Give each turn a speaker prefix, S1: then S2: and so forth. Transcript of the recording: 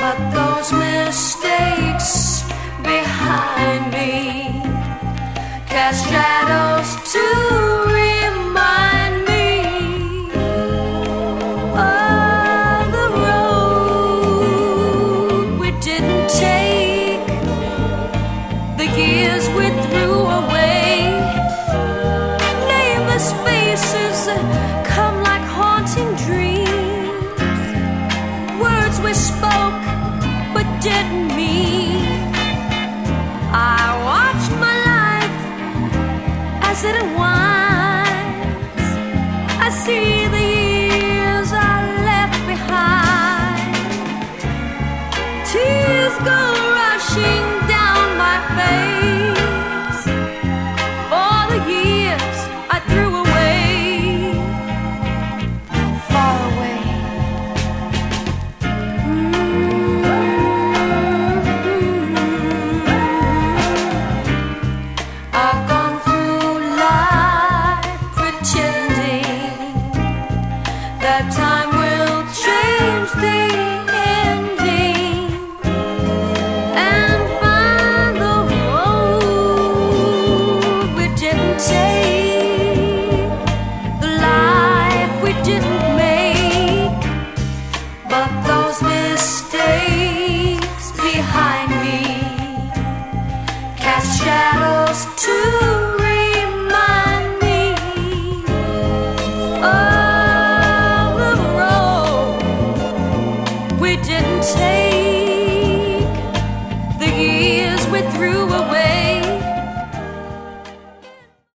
S1: But those mistakes behind me cast shadows to remind me of the road we didn't take, the years we threw away. Nameless faces come like haunting dreams, words we spoke but didn't mean. I watched my life as it unwinds. I see the years I left behind. Tears go rushing down my face for the years I threw away, far away. I've gone through life pretending that time will change the ending and find the road we didn't take, the life we didn't make. But those mistakes behind me cast shadows too